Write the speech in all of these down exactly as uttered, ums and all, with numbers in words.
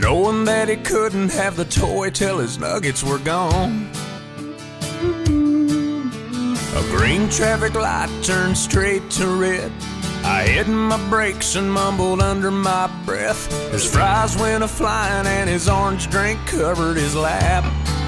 knowing that he couldn't have the toy till his nuggets were gone. A green traffic light turned straight to red. I hit my brakes and mumbled under my breath. His fries went a-flying and his orange drink covered his lap.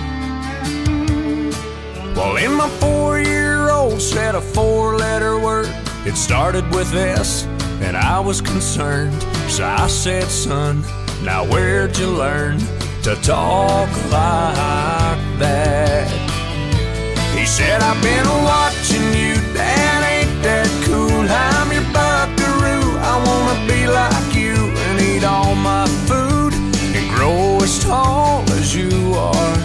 Well, in my four-year-old said a four-letter word. It started with S, and I was concerned. So I said, son, now where'd you learn to talk like that? He said, I've been watching you, Dad, ain't that cool? I'm your buckaroo, I wanna be like you and eat all my food and grow as tall as you are.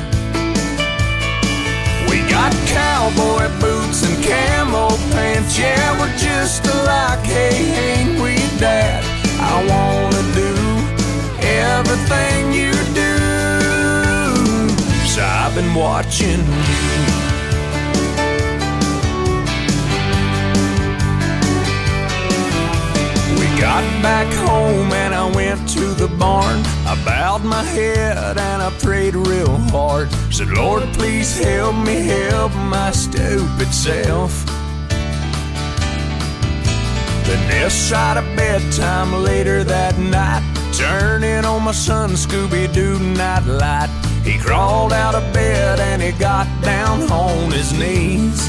We got cowboy boots and camo pants, yeah, we're just alike, hey, ain't we, Dad? I wanna do everything you do, so I've been watching you. Got back home and I went to the barn. I bowed my head and I prayed real hard. Said, Lord, please help me help my stupid self. Then this side of bedtime later that night, turning on my son Scooby-Doo night light. He crawled out of bed and he got down on his knees.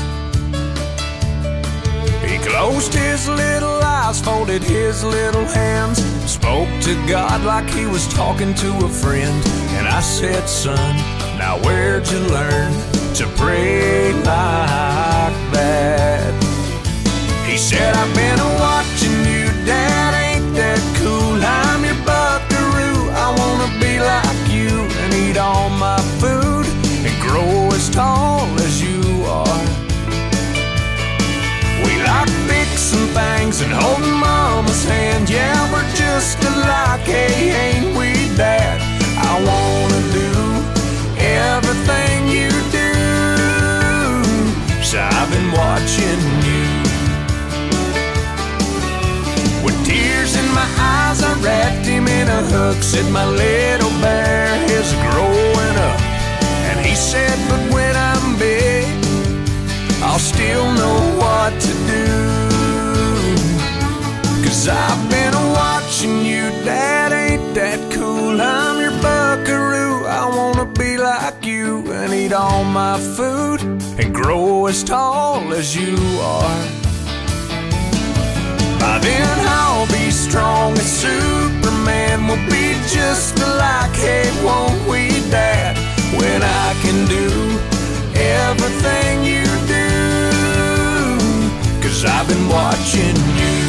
He closed his little eyes, folded his little hands, spoke to God like he was talking to a friend. And I said, son, now where'd you learn to pray like that? He said, I've been watching you, Dad, ain't that cool? I'm your buckaroo, I wanna be like you and eat all my food and grow as tall as you are. We like fixing things and holding Mama's hand, yeah, we're just alike, hey, ain't we, Dad? I wanna do everything you do, so I've been watching you. With tears in my eyes, I wrapped him in a hug, said my little bear is growing up. And he said, but when I'm big, I'll still know what to do. Cause I've been watching you, Dad, ain't that cool? I'm your buckaroo, I wanna be like you and eat all my food and grow as tall as you are. By then I'll be strong as Superman, we'll be just alike, hey, won't we, Dad? When I can do everything you do, cause I've been watching you.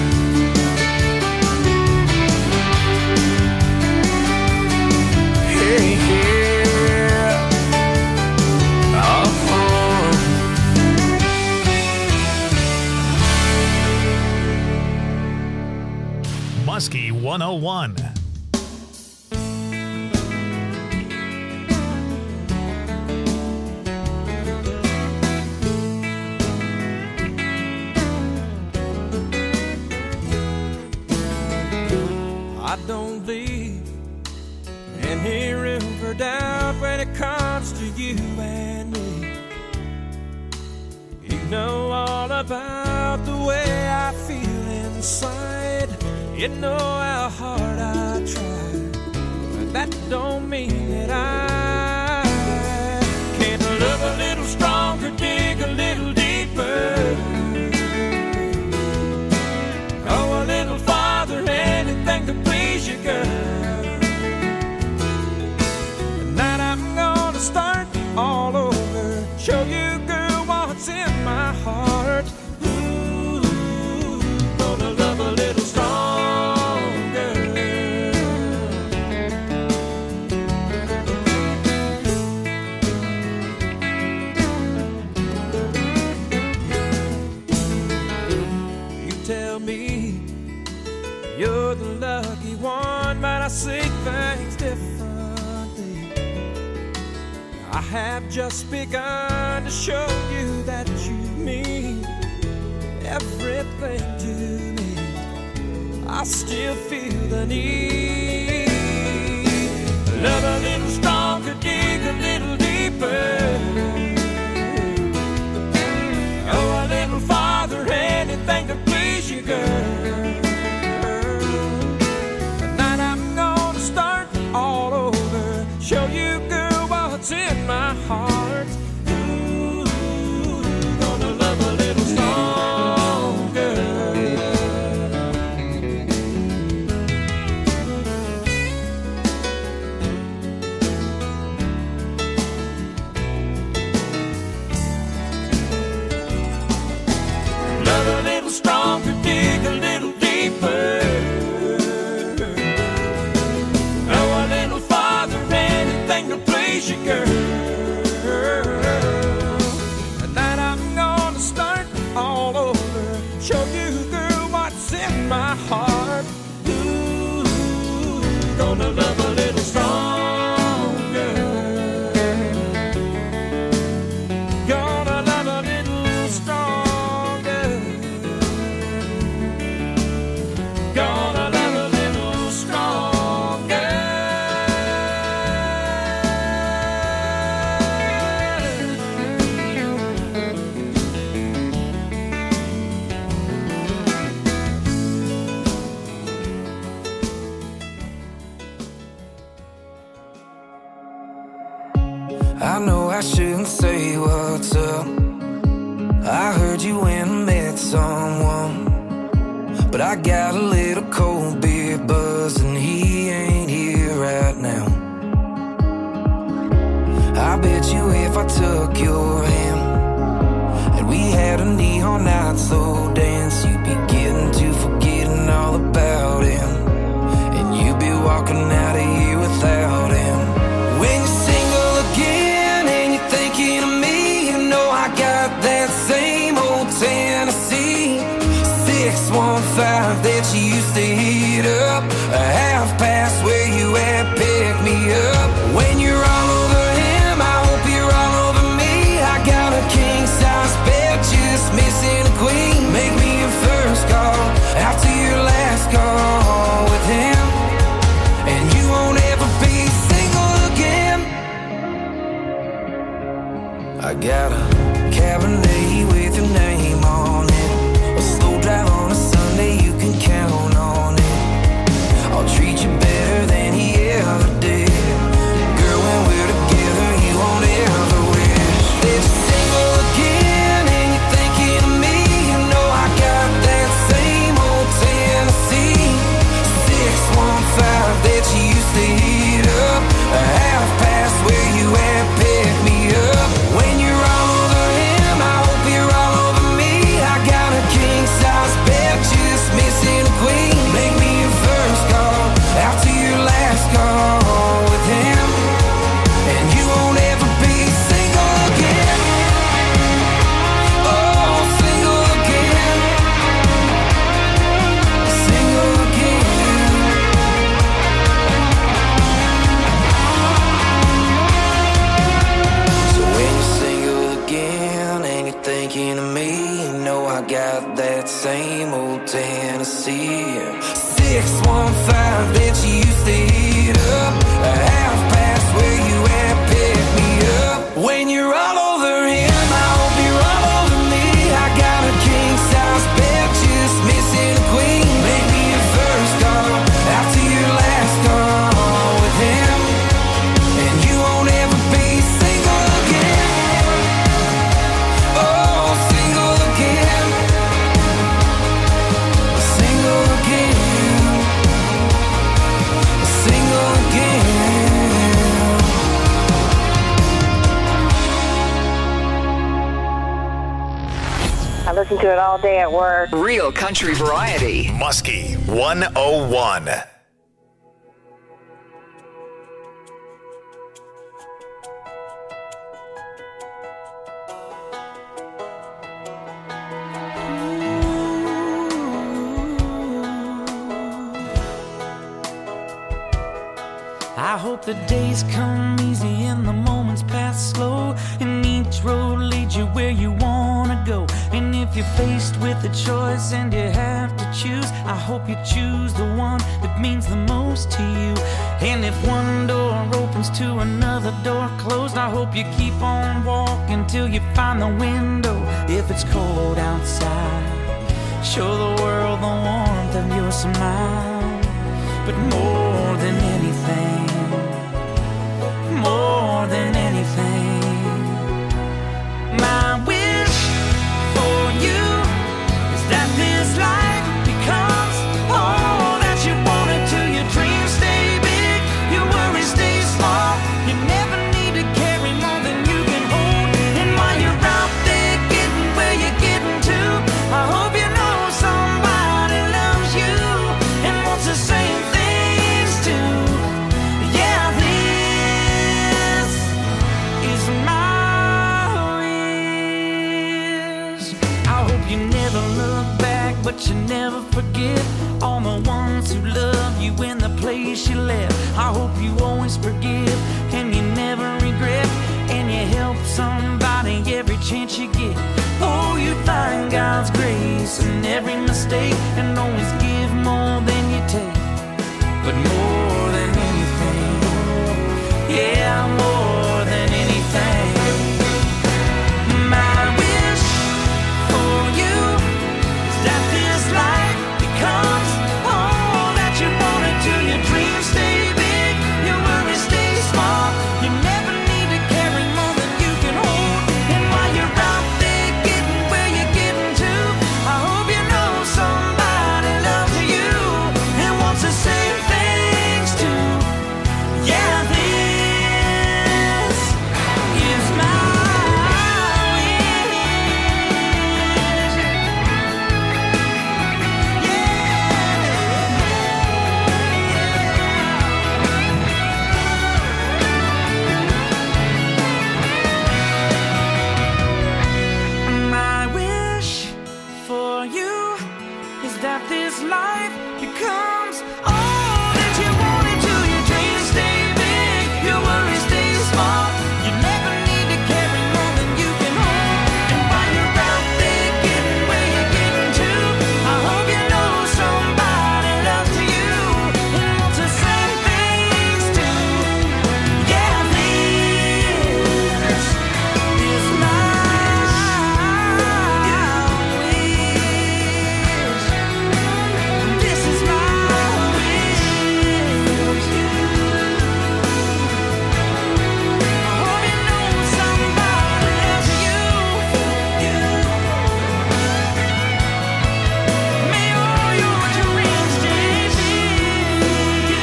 Hey, yeah. Uh-huh. Muskie one oh one. I don't leave any room for doubt when it comes to you and me. You know all about the way I feel inside. You know how hard I try, but that don't mean that I can't love a little stronger, dig a little deeper, go a little farther, anything to please you, girl. Tonight I'm gonna start all over, show you, girl, what's in my heart. Ooh, gonna love a little stronger. You tell me you're the lucky one, but I see things differently. I have just begun to show you that you mean everything to me. I still feel the need Love a little stronger, dig a little deeper. Oh, a little farther, anything to please you, girl. Tonight I'm gonna start all over, show you, girl, what's in my heart. Ooh, gonna love a little stronger. Love a little stronger, dig a little deeper. Oh, a little farther, anything to please you, girl. Tonight I'm gonna start all over, show you, girl, what's in my heart. Ooh, gonna love a little stronger. Gonna love a little stronger. Gonna love a little stronger. I know I shouldn't say what's up. I heard you went and met someone, but I got a little cold beer buzz and he ain't here right now. I bet you if I took your hand and we had a neon night slow dance, you'd be getting to forgetting all about him, and you'd be walking out of here without him. When you're single again and you're thinking of me, you know I got that same old Tennessee six one five that you used to heat up, a half past where you at, pick me up. When you're all over him, I hope you're all over me. I got a king size bed, just missing a queen. Make me your first call after your last call with him, and you won't ever be single again. I got a Cabernet with your name on it, a slow drive on a Sunday, you can count on it. I'll treat you better than he ever did. Girl, when we're together, you won't ever wish that you're single again and you're thinking of me. You know I got that same old Tennessee six one five that you used to heat up, a half past where you at, pick me up. When you're all over him, I hope you're all over me. I got a king size bed, just missing a queen. Make me your first call after your last call with him, and you won't ever be single again. Oh, single again. Single again. So when you're single again and you're thinking of me, you know I got that same old Tennessee six one five that you used to heat up, a half past where you at, pick me up. When you're all over him, I hope you're all over me. I got a king size bed, just missing a queen. Make me your first call after your last call with him, and you won't ever be single again. Oh, single again. Single again. Single again. I listen to it all day at work. Real country variety. Muskie one oh one. I hope the days come easy and the moments pass slow, and each road leads you where you wanna go. And if if you're faced with a choice and you have to choose, I hope you choose the one that means the most to you. And if one door opens to another door closed, I hope you keep on walking till you find the window. If it's cold outside, show the world the warmth of your smile. But more than anything, more than anything, my wish for you is that this life becomes all that you want it to. Your dreams stay big, your worries stay small. You never need to carry more than you can hold. And while you're out there getting where you're getting to, I hope you know somebody loves you and wants the same things too. Yeah, this is my wish. I hope you never look back, but you never forget all the ones who love you in the place you left. I hope you always forgive and you never regret, and you help somebody every chance you get. Oh, you find God's grace in every mistake and always give more than you take. But more than anything, yeah, more than anything, my wish for you is that this life becomes all that you want it to. Your dreams stay big, your worries stay small. You never need to carry more than you can hold. And while you're out there getting where you're getting to, I hope you know somebody loves you and wants the same things too. Yeah, this is my wish. My wish for you is that this life becomes all that you want it to. Your dreams stay big, your worries stay small. You never need to carry more than you can hold. And while you're out there getting where you're getting to, I hope you know somebody loves you and wants the same things too. Yeah, this is my wish. This is my wish. I hope you know somebody loves you. May all your dreams stay big.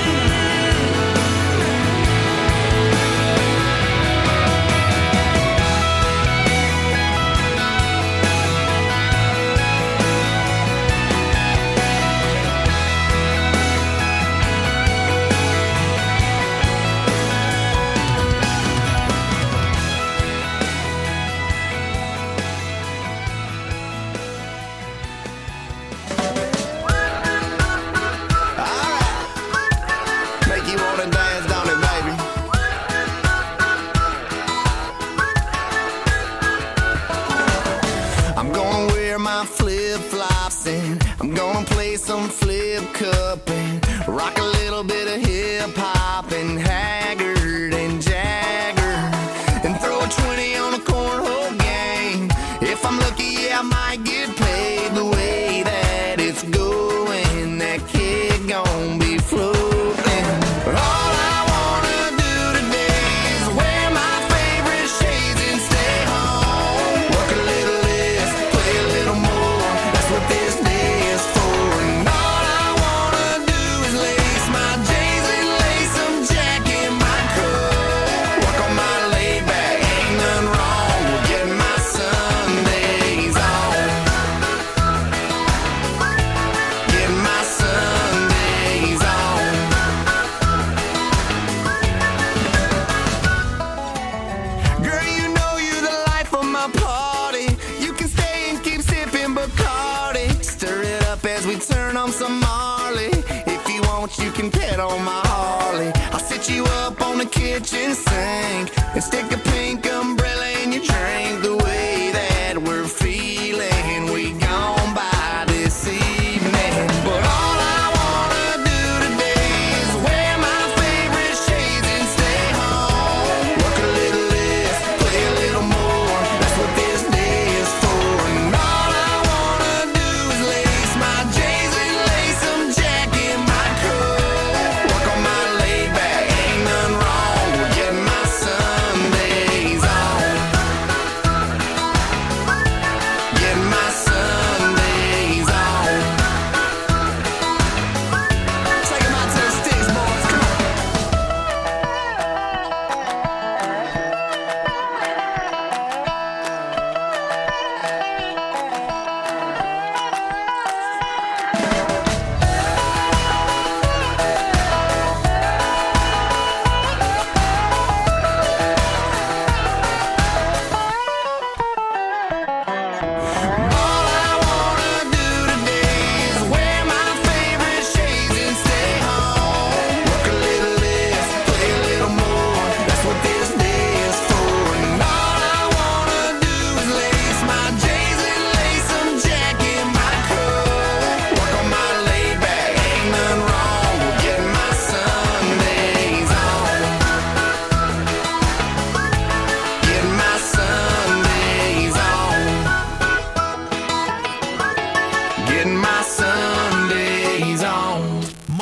Make you wanna dance, don't it, baby? I'm gonna wear my flip-flops and I'm gonna play some flip cup and rock a little bit of hip-hop and Haggard and Jagger and throw a twenty on a cornhole game. If I'm lucky, yeah, I might get paid. The way that it's going, that kid gon' be floating. All I wanna do today is wear my favorite shades and stay home. Work a little less, play a little more. That's what this day is for. And all I wanna do is lace my J's and lace some Jack in my coat. Work on my laid back, ain't nothing wrong with getting my Sundays on. Getting my Sundays on. Girl, you know you're the life of my party. You can stay and keep sipping Bacardi. Stir it up as we turn on some Marley. If you want, you can pet on my Harley. I'll sit you up on the kitchen sink and stick a pink umbrella in your drink. The way that we're feeling, we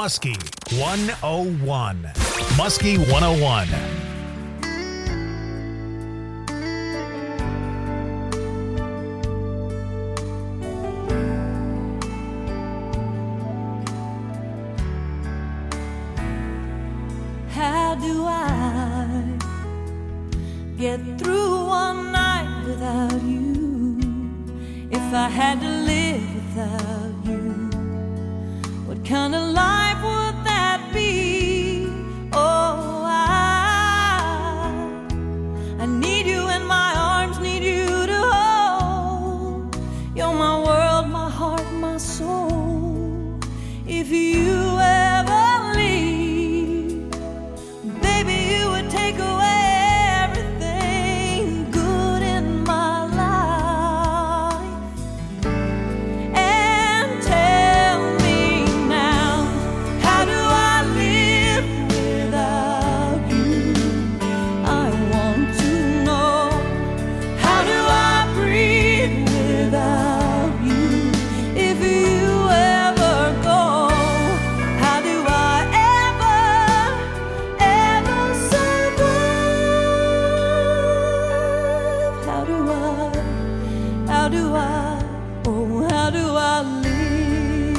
Muskie one oh one. Muskie one oh one. How do I get through one night without you? If I had to live without you, what kind of life would that be? Oh, I, I need you in my arms, need you to hold. You're my world, my heart, my soul. If you ever leave, baby, you would take away everything good in my life. And tell me now, how do I live without you? I want to know. How do I breathe without you? If you ever go, how do I ever, ever survive? How do I, how do I, oh, how do I live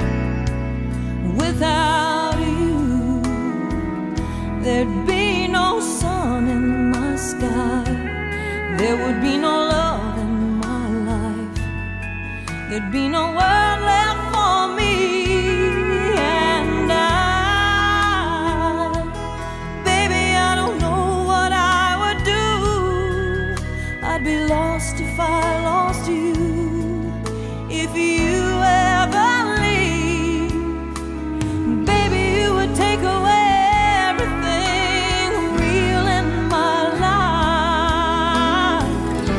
without you? There'd be no sun in my sky. There would be no love in my life. There'd be no world left for me. And I, baby, I don't know what I would do. I'd be lost if I lost you. If you ever leave, baby, you would take away everything real in my life.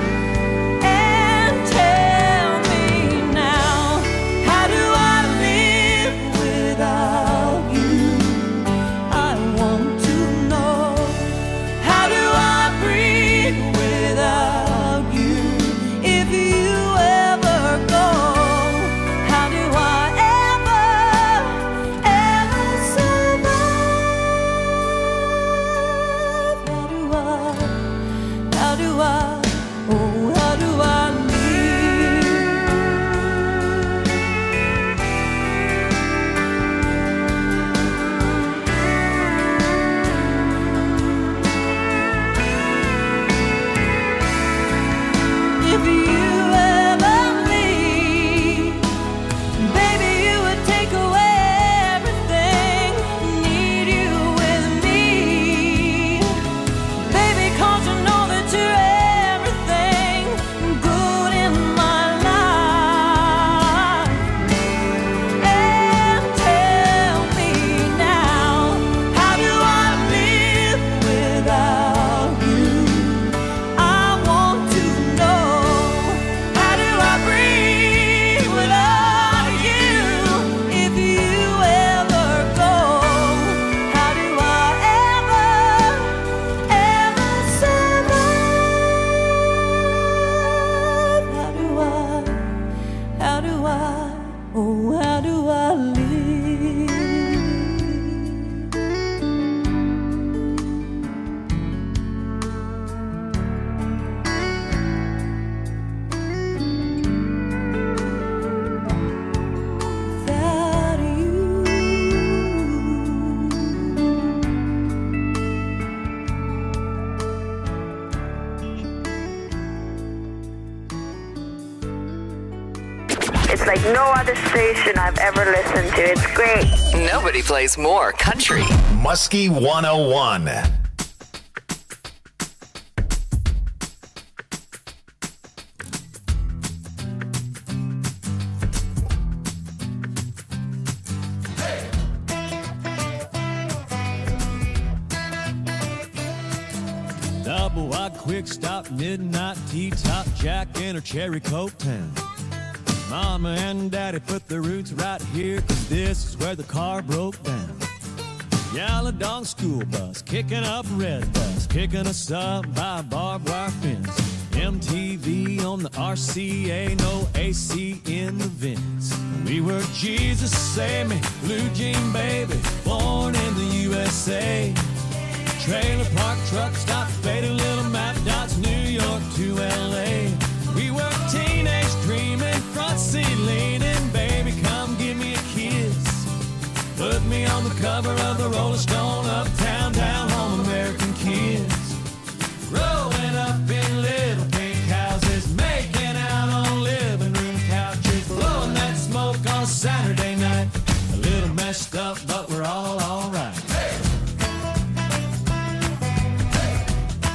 And tell me now, how do I live without you? I want to know. How do I breathe without you? If you ever go, how do I ever, ever survive? How do I, how do I, oh, how do I live? If you ever leave, baby, you would take away everything. Need you with me, baby, 'cause you know that you're everything good in my life. And tell me now, how do I live without you? I want to know. How do I breathe without you? If you ever go, how do I ever, ever survive? How do I, how do I, oh, how do I live? Without you. It's like no other station I've ever listened to. It's great. Nobody plays more country. Muskie one oh one. Double wide, quick stop, midnight tea top, Jack in her cherry coke town. Mama and Daddy put their roots right here, 'cause this is where the car broke down. Yellow dog school bus, kicking up red bus, kicking us up by a barbed wire fence. M T V on the R C A, no A C in the vents. We were Jesus Save Me, Blue Jean Baby, born in the U S A. Trailer park truck stop, faded little map dots, New York to L A. We were teenage dreaming, front seat leaning, baby, come give me a kiss. Put me on the cover of the Rolling Stone, uptown, down home, American kids. Growing up in little pink houses, making out on living room couches, blowing that smoke on a Saturday night. A little messed up, but we're all alright. Hey. Hey.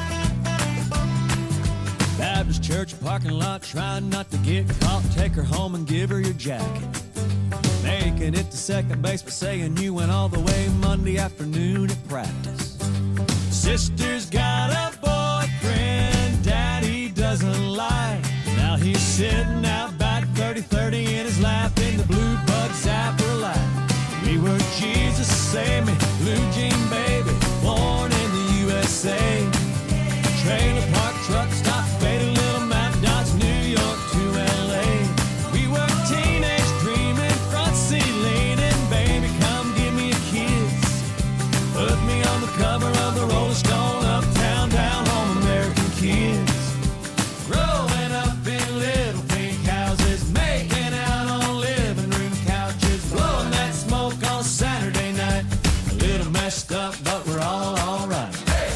Baptist church parking lot, trying not to get caught. Take her home and give her your jacket. Making it to second base, but saying you went all the way Monday afternoon at practice. Sister's got a boyfriend daddy doesn't like. Now he's sitting out back thirty thirty in his lap in the blue bug zapper light. We were Jesus Save Me, Blue Jean Baby, born in the U S A. Trailer park truck stop, faded little map dots, New York to L A. We were teenage dreaming, front seat leaning, baby, come give me a kiss. Put me on the cover of the Rolling Stone, uptown, down home, American kids. Growing up in little pink houses, making out on living room couches, blowing that smoke on Saturday night. A little messed up, but we're all alright.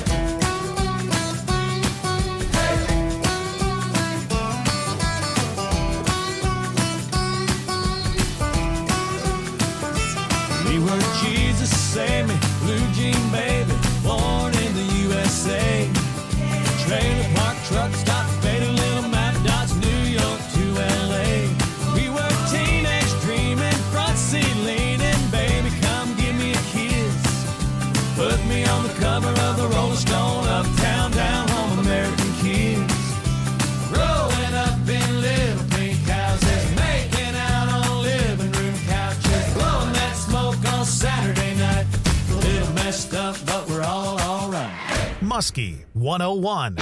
We were Jesus Save Me, Blue Jean Baby, born in the U S A. Trailer park truck stop, faded little map dots, New York to L A. We were teenage dreaming, front seat leaning, baby, come give me a kiss. Put me on the cover of the Rolling Stone, uptown, down home, American kids. Growing up in little pink houses, making out on living room couches, blowing that smoke on Saturday night. A little messed up, but we're all alright. Muskie one oh one.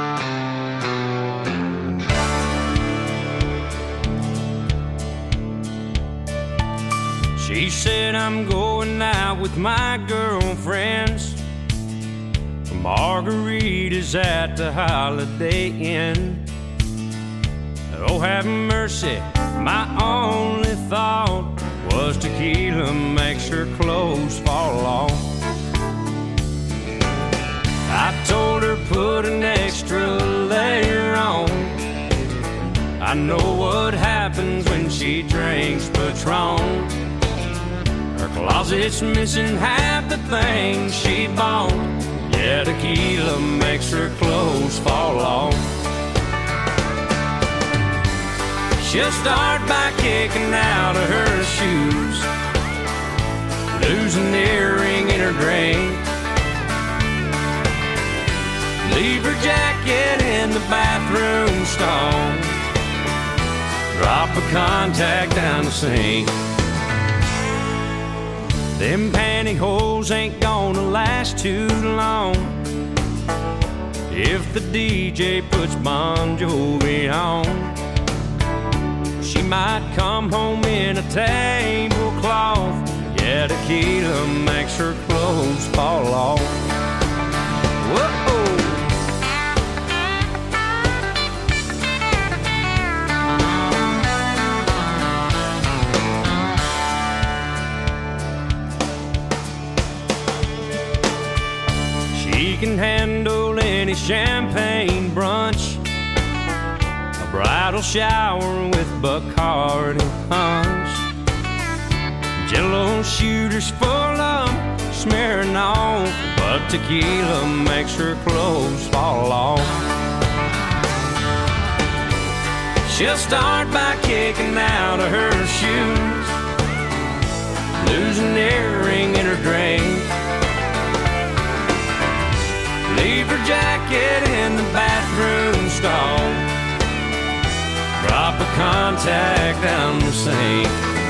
She said I'm going out with my girlfriends for margaritas at the Holiday Inn. Oh, have mercy, my only thought was tequila makes her clothes fall off. I told her put an extra layer on. I know what happens when she drinks Patron. Her closet's missing half the things she bought. Yeah, tequila makes her clothes fall off. She'll start by kicking out of her shoes, lose an earring in her drink, leave her jacket in the bathroom stall, drop a contact down the sink. Them pantyhose ain't gonna last too long if the D J puts Bon Jovi on. She might come home in a tablecloth. Yeah, tequila makes her clothes fall off. Whoa! She can handle any champagne brunch, a bridal shower with Bacardi punch, Jello shooters full of smearing off, but tequila makes her clothes fall off. She'll start by kicking out of her shoes, lose an earring in her drink, leave her jacket in the bathroom stall, drop a contact down the sink.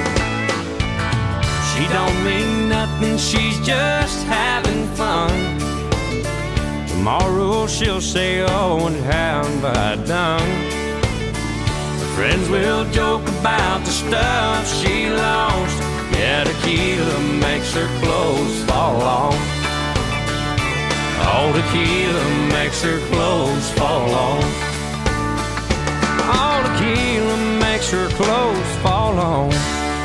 She don't mean nothing, she's just having fun. Tomorrow trouble, she'll say, oh, and how have I done? Friends will joke about the stuff she lost. Yeah, tequila makes her clothes fall off. Oh, tequila makes her clothes fall off. Oh, tequila makes her clothes fall off.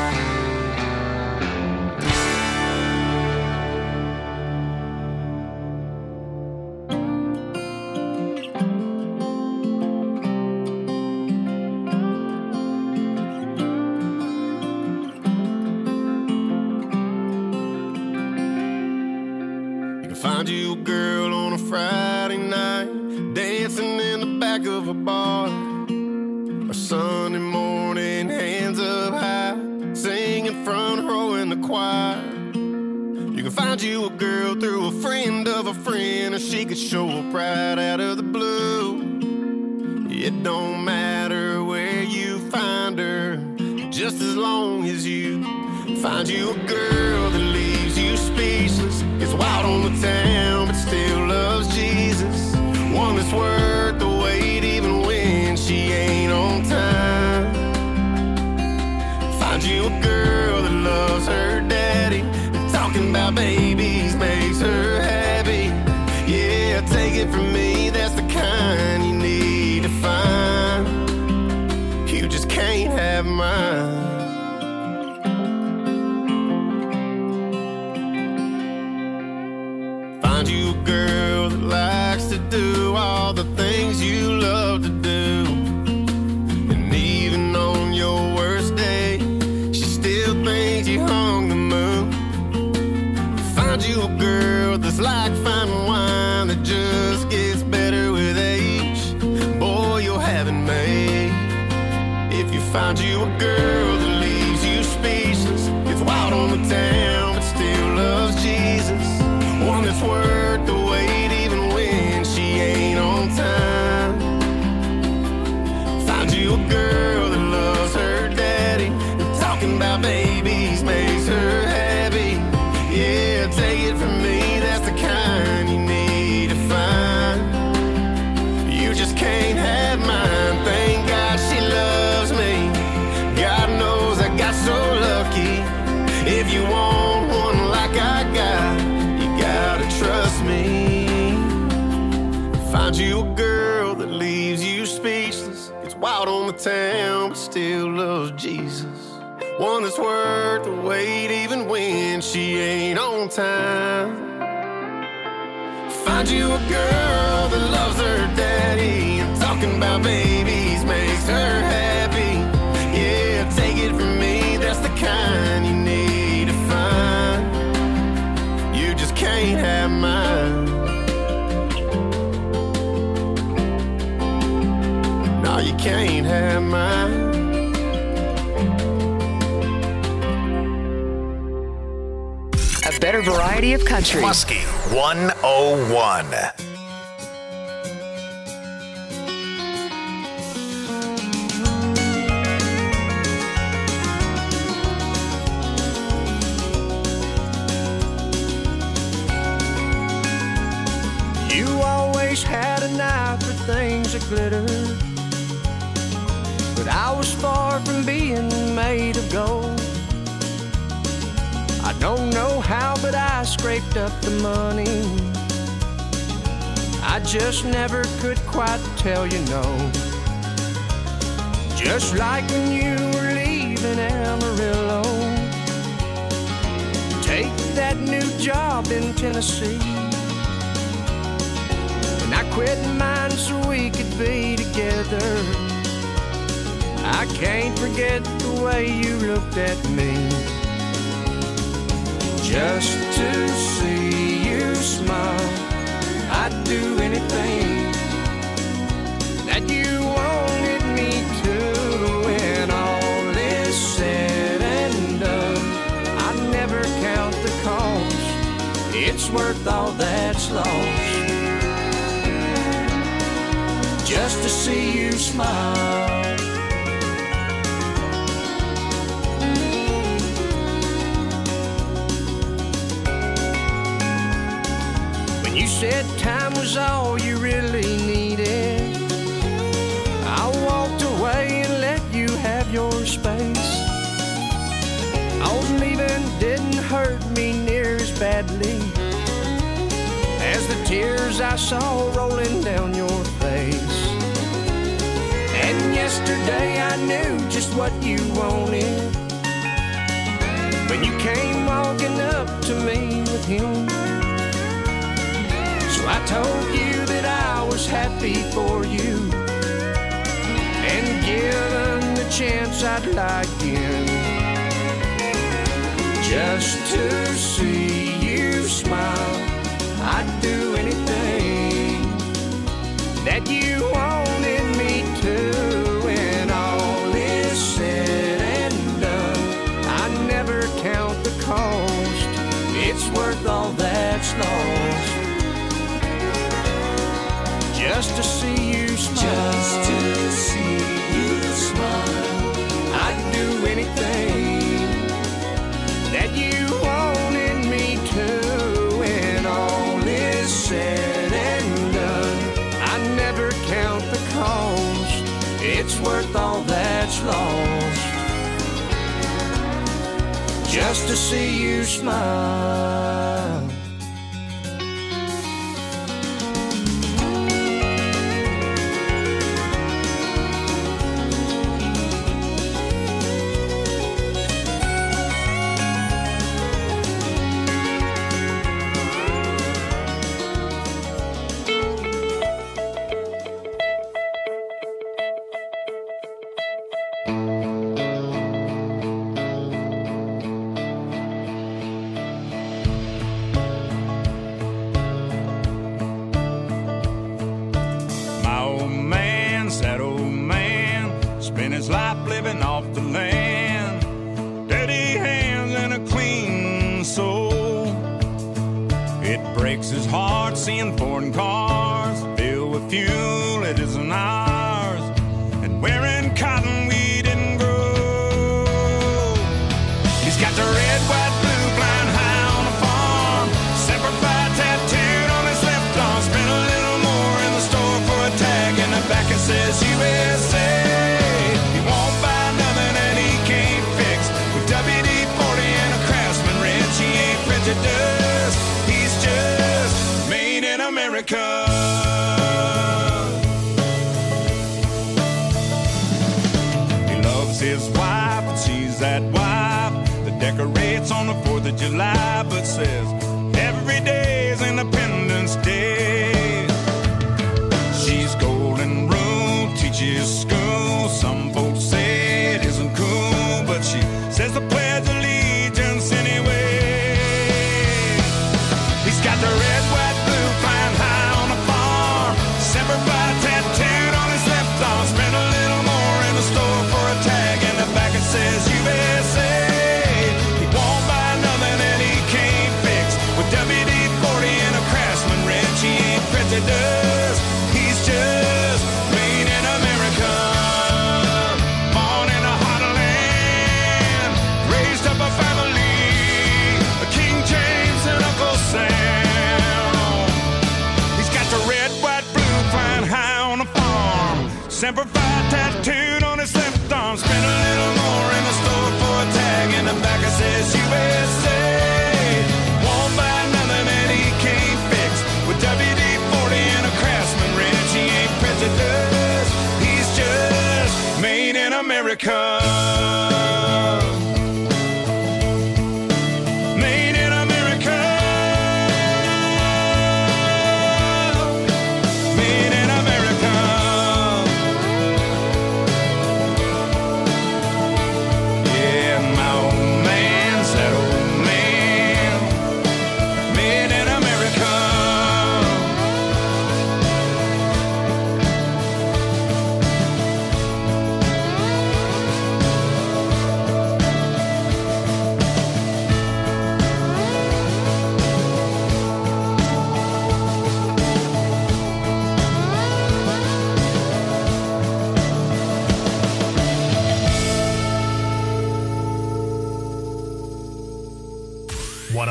Find you a girl on a Friday night, dancing in the back of a bar, or Sunday morning, hands up high, singing front row in the choir. You can find you a girl through a friend of a friend, or she could show up right out of the blue. It don't matter where you find her, just as long as you find you a girl that leaves you speechless, gets wild on the town but still loves Jesus. One that's worth the wait even when she ain't on time. Find you a girl that loves her daddy, and talking about babies makes her happy. Yeah, take it from me, that's the kind you need to find. You just can't have mine. Find you a girl that likes to do all the things you love to do, and even on your worst day, she still thinks you hung the moon. Find you a girl that's like fine wine that just gets better with age. Boy, you'll have it made. If you find you a girl that leaves you speechless, gets wild on the town but still loves Jesus. One that's worth the wait even when she ain't on time. Find you a girl that loves her daddy, and talking about babies makes her happy. Yeah, take it from me, that's the kind you need to find. You just can't have mine. Thank God she loves me. God knows I got so lucky. If you want one like I got, trust me. Find you a girl that leaves you speechless, gets wild on the town but still loves Jesus. One that's worth the wait even when she ain't on time. Find you a girl that loves her daddy, and talking about babies makes her happy. Yeah, take it from me, that's the kind you need to find. You just can't have mine. No, you can't have mine. A better variety of country. Muskie one oh one. Had an eye for things that glitter, but I was far from being made of gold. I don't know how, but I scraped up the money. I just never could quite tell you no. Just like when you were leaving Amarillo, take that new job in Tennessee. I quit mine so we could be together. I can't forget the way you looked at me. Just to see you smile, I'd do anything that you wanted me to. When all is said and done, I'd never count the cost. It's worth all that's lost, just to see you smile. When You said time was all you really needed. I walked away and let you have your space. Oh, leaving didn't hurt me near as badly as the tears I saw rolling down your face. And yesterday I knew just what you wanted when you came walking up to me with him. So I told you that I was happy for you, and given the chance I'd like in just to see you smile. I'd do anything that you wanted me to. When all is said and done, I never count the cost. It's worth all that's lost just to see you smile. Just to see you smile. I'd do anything that you wanted me to. When all is said and done, I never count the cost. It's worth all that's lost just to see you smile. Seeing foreign cars filled with fuel it isn't ours, and wearing cotton we didn't grow. He's got the red, white, blue flying high on the farm, Semper Fi tattooed on his left arm. Spent a little more in the store for a tag in the back it says U S A. He won't buy nothing that he can't fix with W D forty and a Craftsman wrench. He ain't prejudiced, he's just made in America. He loves his wife and she's that wife that decorates on the fourth of July, but says every day is Independence Day. She's golden rule, teaches school. Some folks say it isn't cool, but she says the Pledge of Allegiance anyway. He's got the red, white, blue flying high on the farm, Semper Fi tattooed on his left arm. Spent a little more in the store for a tag in the back it says U S A. He won't buy nothing that he can't fix with W D forty and a Craftsman wrench. He ain't prejudiced, he's just made in America. Born in a hot land, raised up a family, a King James and Uncle Sam. He's got the red, white, blue flying high on the farm, Semper Fi tattooed on his left arm. Spent a little more in the store for a tag in the back it says U S A. Won't buy nothing that he can't fix with W D forty and a Craftsman wrench. He ain't prejudiced, he's just made in America. Made in America. Made in America. Yeah, my old man's that old man. Made in America.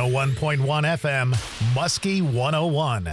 oh one point one F M, Muskie one oh one.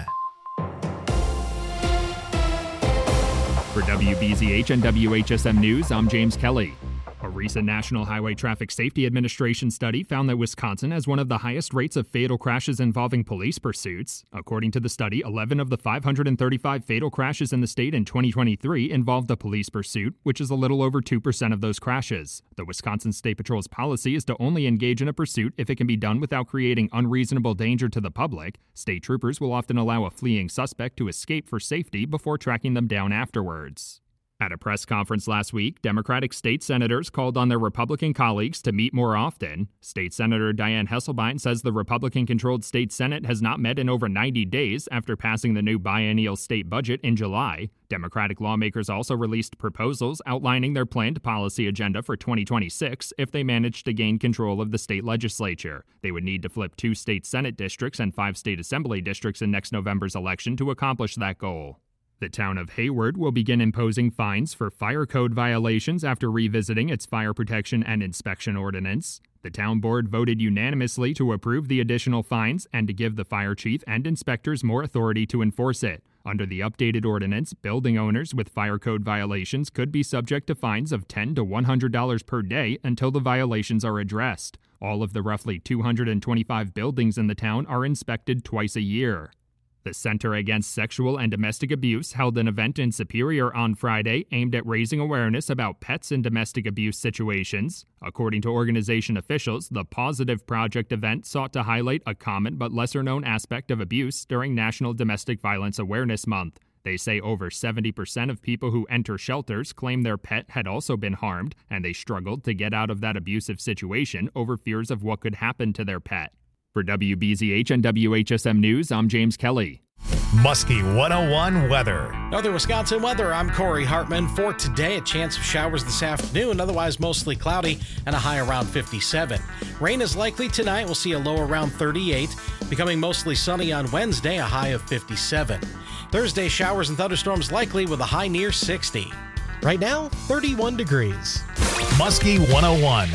For W B Z H and W H S M News, I'm James Kelly. A recent National Highway Traffic Safety Administration study found that Wisconsin has one of the highest rates of fatal crashes involving police pursuits. According to the study, eleven of the five hundred thirty-five fatal crashes in the state in twenty twenty-three involved a police pursuit, which is a little over two percent of those crashes. The Wisconsin State Patrol's policy is to only engage in a pursuit if it can be done without creating unreasonable danger to the public. State troopers will often allow a fleeing suspect to escape for safety before tracking them down afterwards. At a press conference last week, Democratic state senators called on their Republican colleagues to meet more often. State Senator Dianne Hesselbein says the Republican-controlled state Senate has not met in over ninety days after passing the new biennial state budget in July. Democratic lawmakers also released proposals outlining their planned policy agenda for twenty twenty-six if they manage to gain control of the state legislature. They would need to flip two state Senate districts and five state assembly districts in next November's election to accomplish that goal. The town of Hayward will begin imposing fines for fire code violations after revisiting its fire protection and inspection ordinance. The town board voted unanimously to approve the additional fines and to give the fire chief and inspectors more authority to enforce it. Under the updated ordinance, building owners with fire code violations could be subject to fines of ten to one hundred dollars per day until the violations are addressed. All of the roughly two hundred twenty-five buildings in the town are inspected twice a year. The Center Against Sexual and Domestic Abuse held an event in Superior on Friday aimed at raising awareness about pets in domestic abuse situations. According to organization officials, the Positive Project event sought to highlight a common but lesser-known aspect of abuse during National Domestic Violence Awareness Month. They say over seventy percent of people who enter shelters claim their pet had also been harmed, and they struggled to get out of that abusive situation over fears of what could happen to their pet. For W B Z H and W H S M News, I'm James Kelly. Muskie one oh one weather. Northern Wisconsin weather, I'm Corey Hartman. For today, a chance of showers this afternoon, otherwise mostly cloudy and a high around fifty-seven. Rain is likely tonight. We'll see a low around thirty-eight, becoming mostly sunny on Wednesday, a high of fifty-seven. Thursday, showers and thunderstorms likely with a high near sixty. Right now, thirty-one degrees. Muskie one oh one.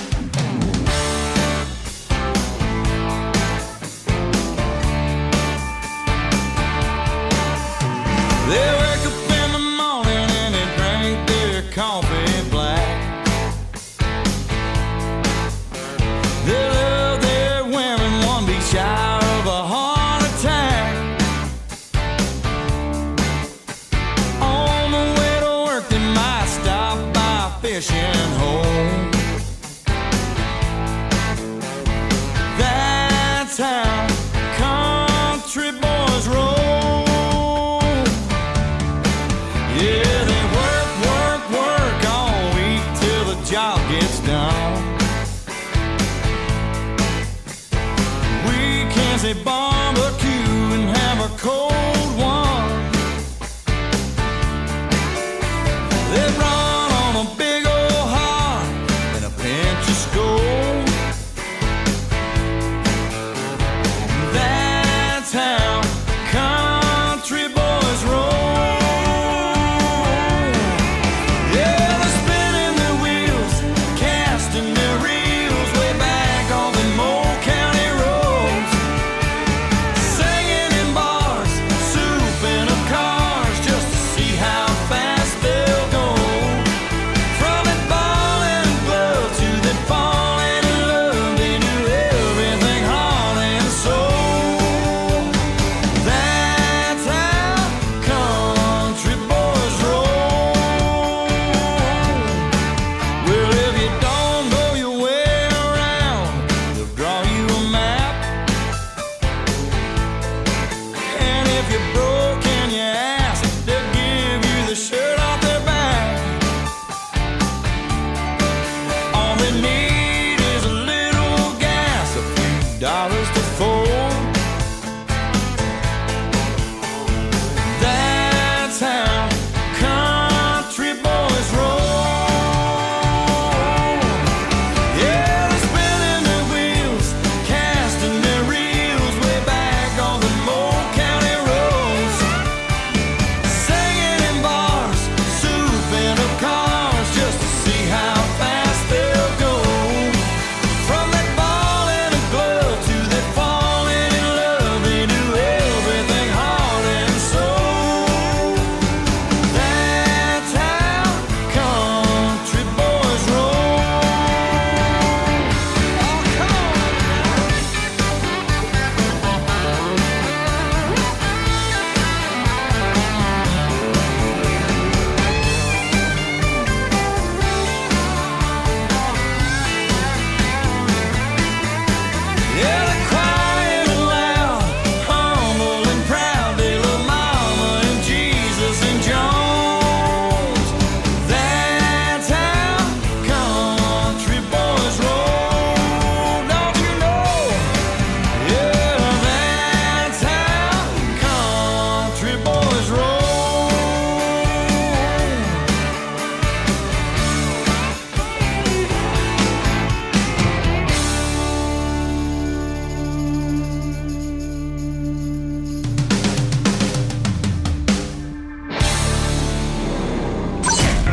They wake up in the morning and they drink their coffee black. They love their women, one be shy of a heart attack. On the way to work they might stop by a fishing hole. That's how country boys roll. Yeah, they work, work, work all week till the job gets done. Weekends they barbecue and have a cold one. They run on a big old heart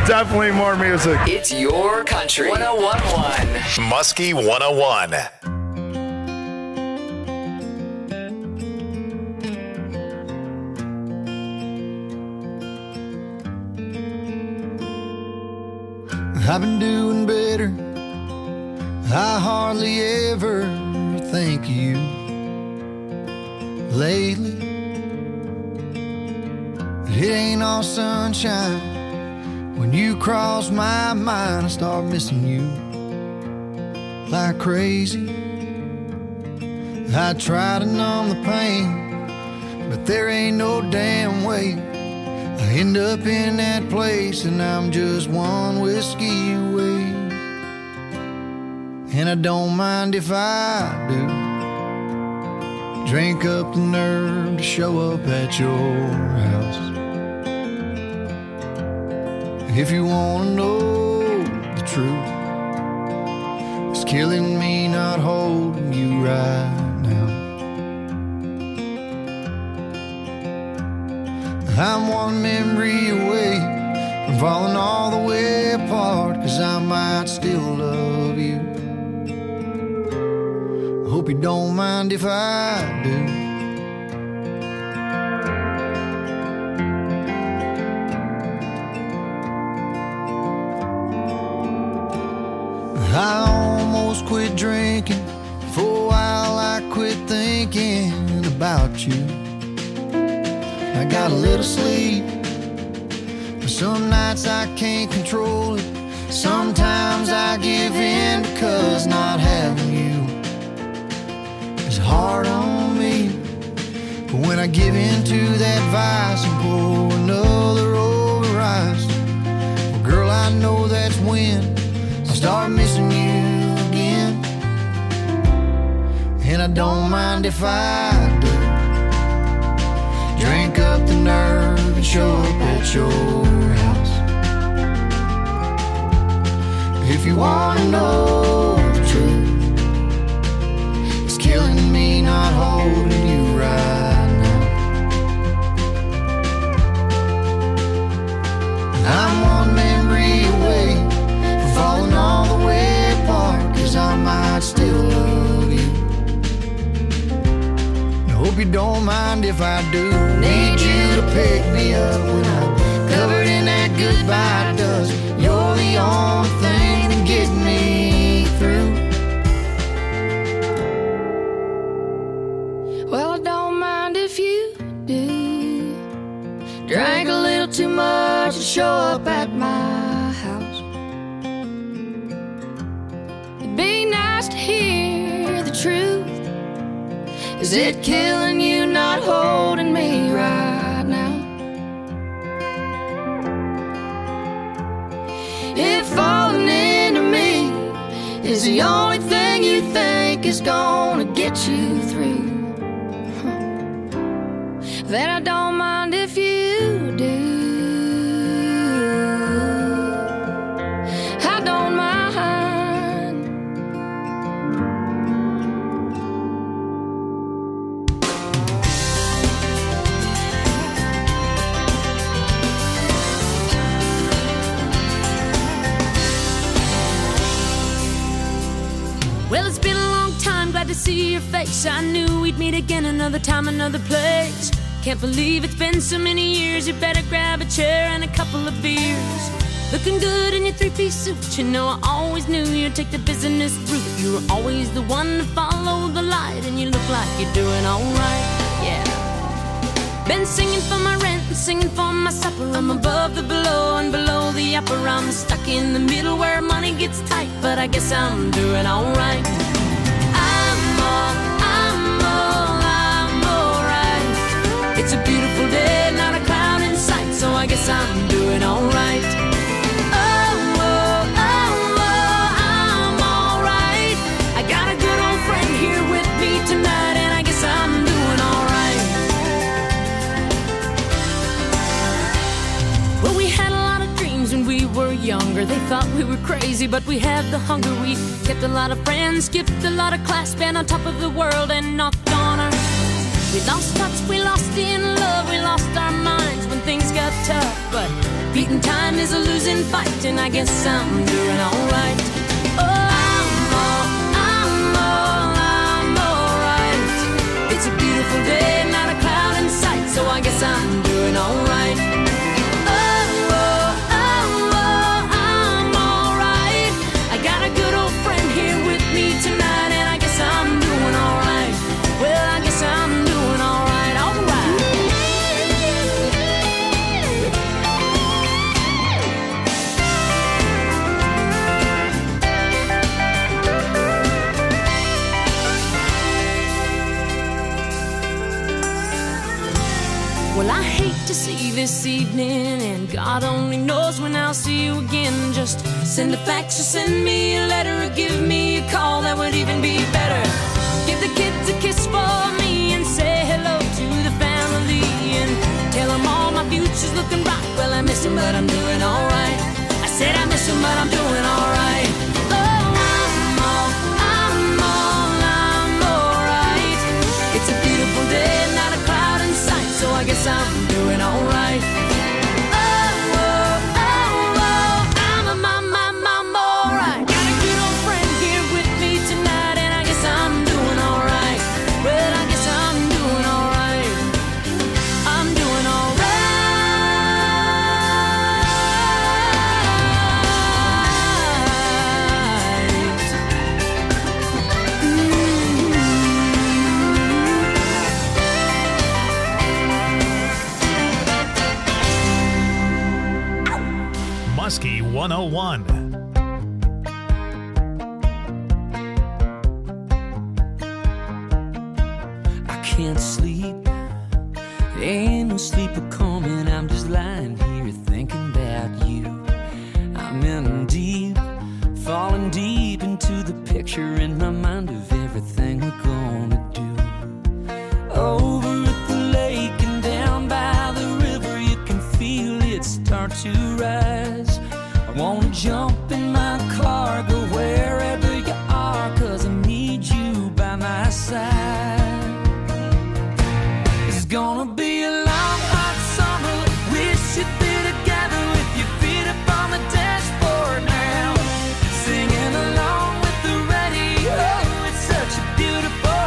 Definitely more music. It's your country. one oh one point one. Muskie one oh one. I've been doing better. I hardly ever think of you lately. It ain't all sunshine. When you cross my mind, I start missing you like crazy. I try to numb the pain, but there ain't no damn way. I end up in that place and I'm just one whiskey away. And I don't mind if I do drink up the nerve to show up at your house. If you wanna know the truth, it's killing me not holding you right now. I'm one memory away from falling all the way apart, 'cause I might still love you. I hope you don't mind if I do. I almost quit drinking. For a while I quit thinking about you. I got a little sleep, but some nights I can't control it. Sometimes I give in because not having you is hard on me. But when I give in to that vice and pour another over ice, well, girl, I know that's when I start missing you again. And I don't mind if I do drink up the nerve and show up at your house. If you wanna know the truth, it's killing me not holding you right now. I'm one memory away from falling all the way apart, 'cause I might still love you. I hope you don't mind if I do. Need you to pick me up when I'm covered in that goodbye dust. You're the only thing that gets me through. Well, I don't mind if you do. Drank a little too much to show up at my house. It'd be nice to hear the truth. Is it killing you not holding me right now? If falling into me is the only thing you think is gonna get you through, then I don't mind if you do. I don't mind. Well, it's been a long time, glad to see your face. I knew we'd meet again another time, another place. Can't believe it's been so many years. You better grab a chair and a couple of beers. Looking good in your three-piece suit. You know I always knew you'd take the business route. You were always the one to follow the light, and you look like you're doing alright, yeah. Been singing for my rent and singing for my supper. I'm above the below and below the upper. I'm stuck in the middle where money gets tight, but I guess I'm doing alright. I'm all, I'm all, I'm alright. It's a beautiful day, not a cloud in sight, so I guess I'm doing alright. Oh, oh, oh, oh, I'm alright. I got a good old friend here with me tonight, and I guess I'm doing alright. Well, we had a lot of dreams when we were younger. They thought we were crazy, but we had the hunger. We kept a lot of friends, skipped a lot of class, been on top of the world and knocked on our. We lost touch, we lost in love, we lost our minds when things got tough. But be Beating time is a losing fight, and I guess I'm doing alright. Oh, I'm all, I'm all, I'm alright. It's a beautiful day, not a cloud in sight, so I guess I'm doing alright. Oh, oh, oh, oh, I'm alright. I got a good old friend here with me tonight, and I guess I'm doing alright. Well, I guess I'm doing alright, alright. Well, I hate to see this evening, and God only knows when I'll see you again. Just send a fax or send me a letter, or give me a call, that would even be better. Give the kids a kiss for me and say hello to the family, and tell them all my future's looking bright. Well, I miss him, but I'm doing alright. I said I miss him, but I'm doing alright. Oh, I'm all, I'm all, I'm alright. It's a beautiful day, not a cloud in sight, so I guess I'm doing alright. Oh, oh, oh, oh, I'm a mom, mom, mom, alright. Got a good old friend here with me tonight, and I guess I'm doing alright. Well, I guess I'm doing alright. I'm doing alright. Muskie one oh one. I can't sleep, ain't no sleeper coming. I'm just lying here thinking about you. I'm in deep, falling deep into the picture in my mind of everything we're gonna do. Over at the lake and down by the river, you can feel it start to rise. I wanna jump in my car, go wherever you are, 'cause I need you by my side. It's gonna be a long, hot summer. Wish you'd be together with your feet up on the dashboard now, singing along with the radio. It's such a beautiful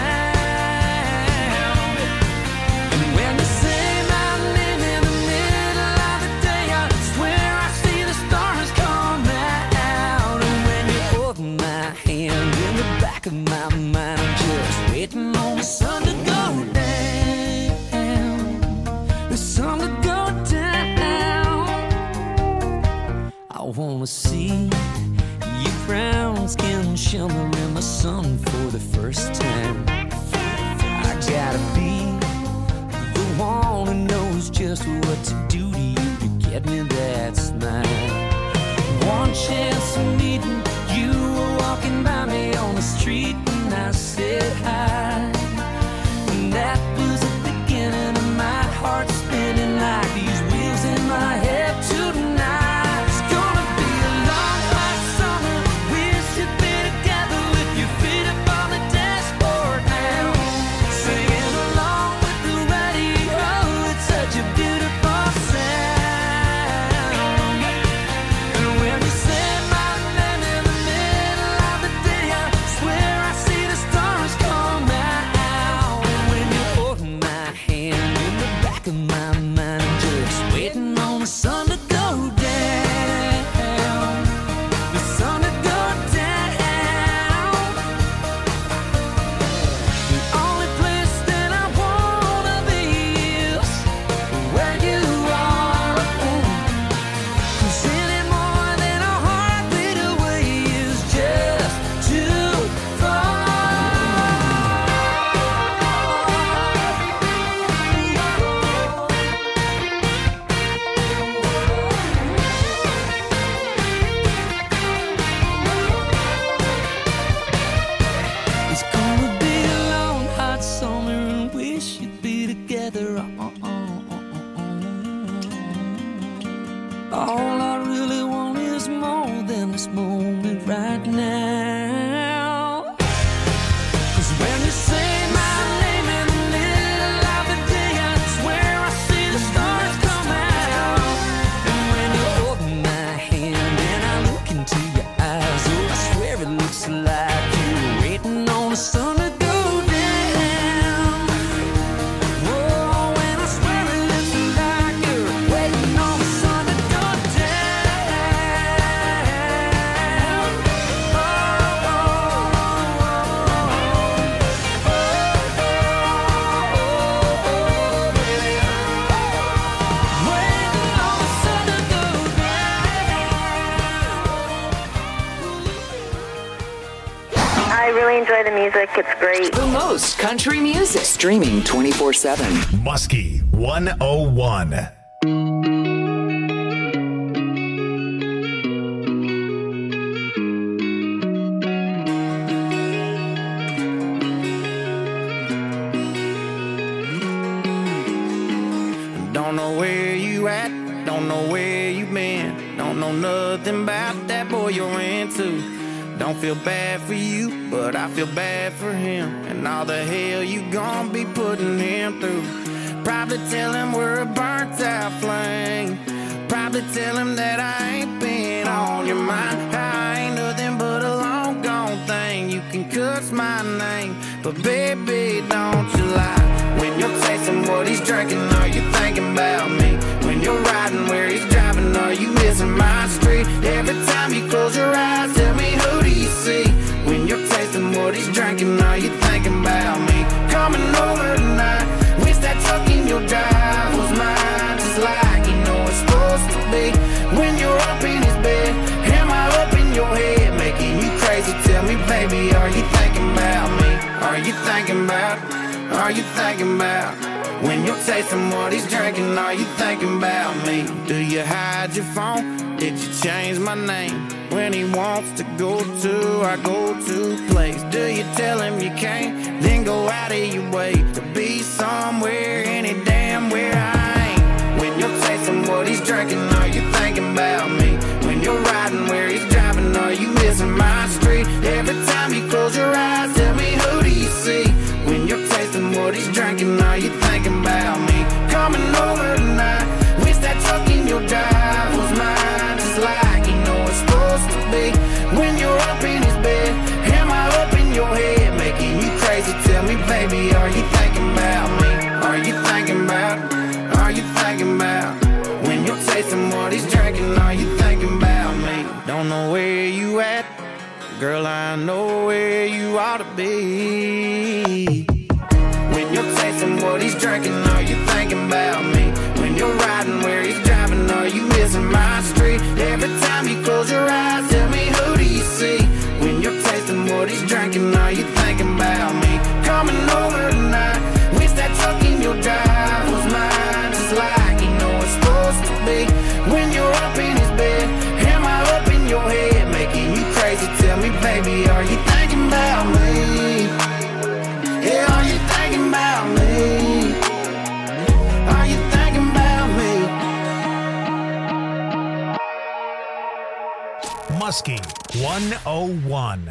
sound. And when you say my name in the middle of the day, I swear I see the stars come out. And when you hold my hand in the back of my mind, I'm just waiting on the sun to go down. The sun to go down. I wanna see your brown skin shimmer in the sun for the first time. I gotta be the one who knows just what to do to you to get me that smile. One chance of meeting you, were walking by me on the street, and I said hi. And that was the beginning of my heart spinning like these wheels in my head tonight. It's gonna be a long, hot summer. Wish you'd be together with your feet up on the dashboard now, singing along with the radio. It's such a beautiful sound. And when you say my name in the middle of the day, I swear I see the stars come out. And when you hold my hand in the back of my mind, I'm just waiting on the sun to go down. The sun to go down. The only place that I wanna be is where you are. 'Cause any more than a heartbeat away is just too far. It's gonna be a long, hot summer, and wish you'd be together. All I really want is more than this moment right now. 'Cause when you say my name in the middle of the day, I swear I see the stars come out. And when enjoy the music. It's great. The most country music. Streaming twenty-four seven. Muskie one oh one. Don't know where you at, don't know where you been, don't know nothing about that boy you're into. Don't feel bad for you, but I feel bad for him, and all the hell you gon' be putting him through. Probably tell him we're a burnt out flame, probably tell him that I ain't been on your mind. I ain't nothing but a long gone thing. You can cuss my name, but baby, don't you lie. When you're tasting what he's drinking, are you thinking about me? When you're riding where he's driving, are you missing my street? Every time you close your eyes, tell me, who do you see? When you're tasting what he's drinking, are you thinking about me? Coming over tonight, wish that truck in your drive was mine, just like you know it's supposed to be. When you're up in his bed, am I up in your head, making you crazy? Tell me, baby, are you thinking about me? Are you thinking about, are you thinking about? When you're tasting what he's drinking, are you thinking about me? Do you hide your phone? Did you change my name? When he wants to go to our go-to place, do you tell him you can't, then go out of your way to be somewhere, any damn where I ain't? When you're tasting what he's drinking, are you thinking about me? When you're riding where he's driving, are you missing my street? Every time you close your eyes, tell me, who do you see? When you're tasting what he's drinking, are you thinking about me? Coming over tonight, wish that truck in your drive was mine, just like you know it's supposed to be. When you're up in his bed, am I up in your head, making you crazy? Tell me, baby, are you thinking about me? Are you thinking about, are you thinking about? When you're tasting what he's drinking, are you thinking about me? Don't know where you at, girl, I know where you ought to be. When you're tasting what he's drinking, are you thinking about me? When you're riding where he's driving, are you missing my street? Every time you close your eyes, tell me, who do you see? When you're tasting what he's drinking, are you thinking about me? Coming over tonight, wish that truck in your drive was mine, just like you know it's supposed to be. When you're up in his bed, am I up in your head, making you crazy? Tell me, baby, are you thinking about me? Yeah, are you thinking about me? Are you thinking about me? Muskie one oh one.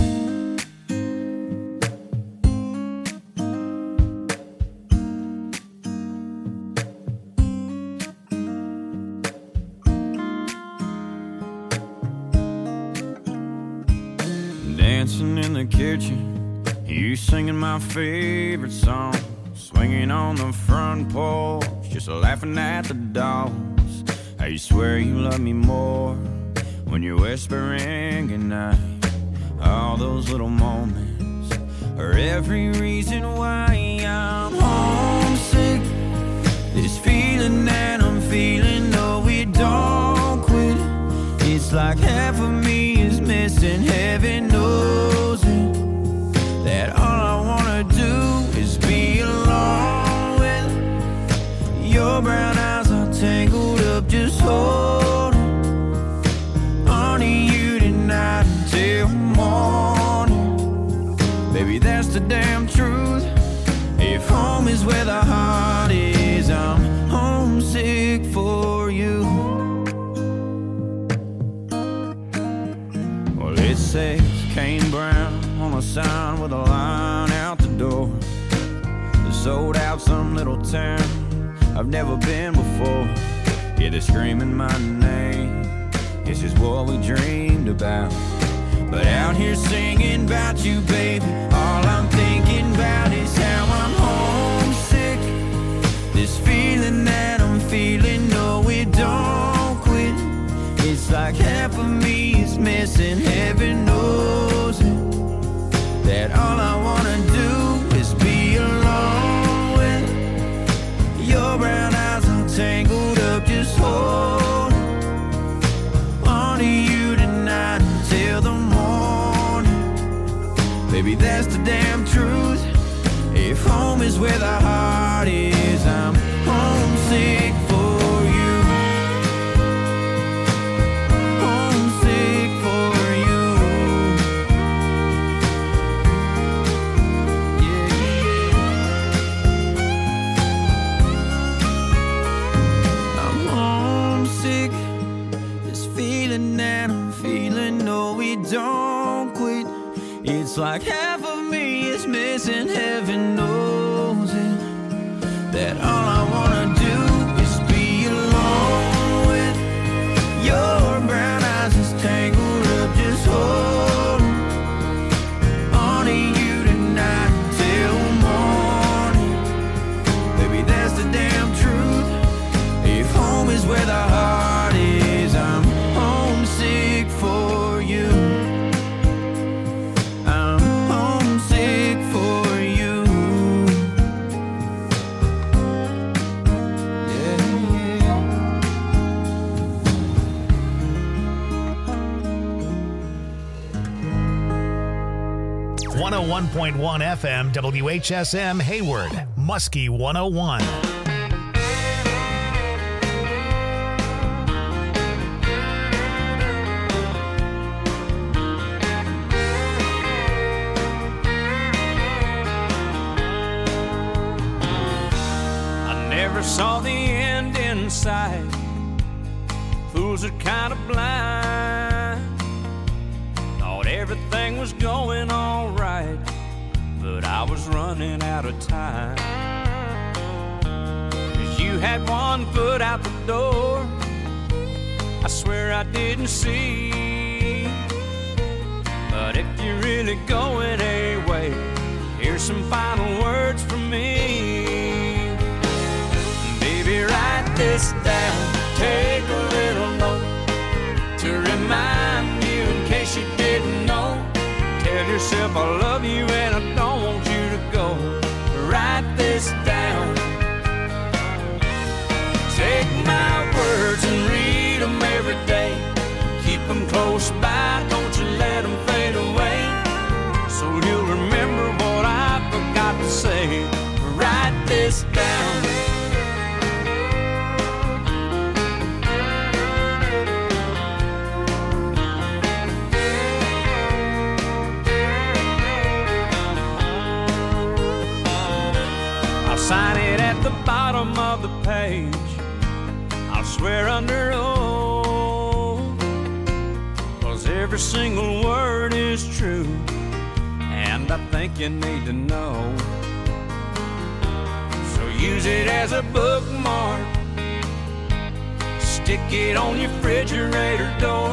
Dancing in the kitchen, you singing my favorite song, swinging on the front porch, just laughing at the dogs. How you swear you love me more when you're whispering goodnight. All those little moments are every reason why I'm homesick. This feeling that I'm feeling, no, it don't quit. It's like half of me is missing, heaven knows it. That all I wanna do is be alone with your brown eyes are tangled up, just holding on to you tonight until morning. Baby, that's the damn truth. If home is where the heart is, I'm homesick for you. Well, it says Kane Brown on a sign with a line out the door. They're sold out some little town I've never been before. Yeah, they're screaming my name. This is what we dreamed about. But out here singing about you, baby, all I'm thinking about is how I'm homesick. This feeling that I'm feeling, no, it don't quit. It's like half of me is missing, heaven knows it. That all I wanna do is be alone with your brown eyes all tangled up, just hold on to you tonight until the morning. Baby, that's the damn truth. If home is where the heart is, I'm homesick for you. Homesick for you. Yeah, yeah. I'm homesick. This feeling that I'm feeling, no, we don't quit. It's like half of me is missing, heaven knows it. That all I wanna do is be alone with your brown eyes just tangled up, just hold on to you tonight till morning. Baby, that's the damn truth. If home is where the heart is, I'm homesick for you. one oh one point one F M, W H S M, Hayward, Muskie one oh one. I never saw the end in sight. Fools are kind of blind. Thought everything was going all right, but I was running out of time. 'Cause you had one foot out the door, I swear I didn't see. But if you're really going away, here's some final words from me. Baby, write this down, take a little note to remind you in case you didn't know. Tell yourself I love you and I don't want you to go. Write this down. Take my words and read them every day. Keep them close by, don't you let them fade away. So you'll remember what I forgot to say. Write this down. Sign it at the bottom of the page. I'll swear under oath, 'cause every single word is true, and I think you need to know. So use it as a bookmark, stick it on your refrigerator door.